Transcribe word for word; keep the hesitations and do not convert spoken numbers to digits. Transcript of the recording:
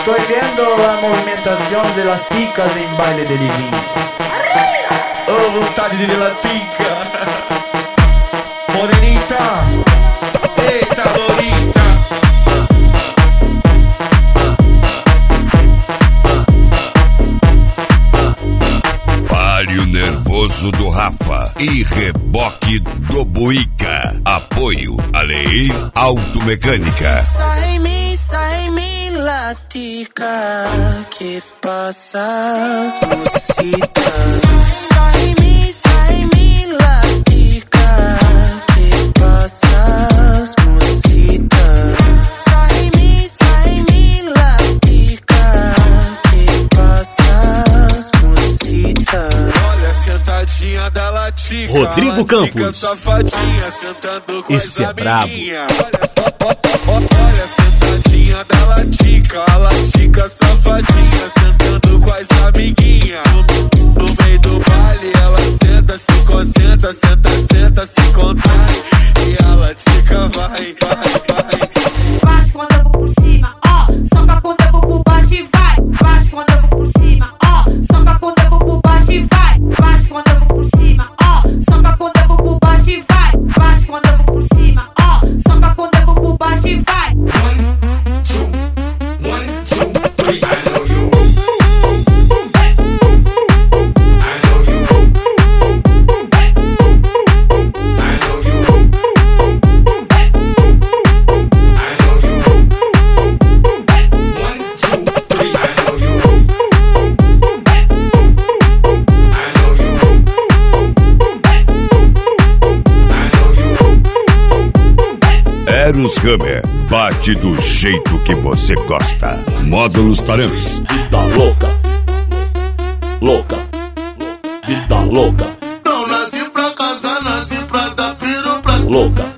Estoy viendo la movimentación de las ticas en baile de divino. Oh, vontade de ver la tica. Morenita, eita Lorita. Páreo nervoso do Rafa e reboque do Buica. Apoio Aleir Automecânica. Sai mi, sai mi la tica que passas mocita. Sai mi, sai mi la tica que passas mocita. Sai mi, sai mi la tica que passas mocita. Olha sentadinha da latica, Rodrigo Campos. Safadinha, sentando com Esse as é brabo. amiguinha. Olha, olha sentadinha da latica, a latica safadinha, sentando com as amiguinha. No, no meio do baile ela senta, se concentra, senta, senta, se contrai. E a latica vai, vai, vai. Bate quando eu vou por cima, ó. Soca quando eu vou por baixo e vai. Bate quando eu vou por cima, ó. Soca quando eu vou por baixo e vai. Bate quando eu vou por cima, ó. Soca quando eu vou por baixo e vai. Bate quando eu vou por cima, ó. Soca quando eu vou por baixo e vai. One, two, one, two, three. I know you. I know you. I know you. I know you. One, two, three. I know you. I know you. I know you. Eros Hammer. Bate do jeito que você gosta. Módulos Tarantes. Vida louca, louca, vida louca, Não nasci pra casar, nasci pra dar piro pra louca.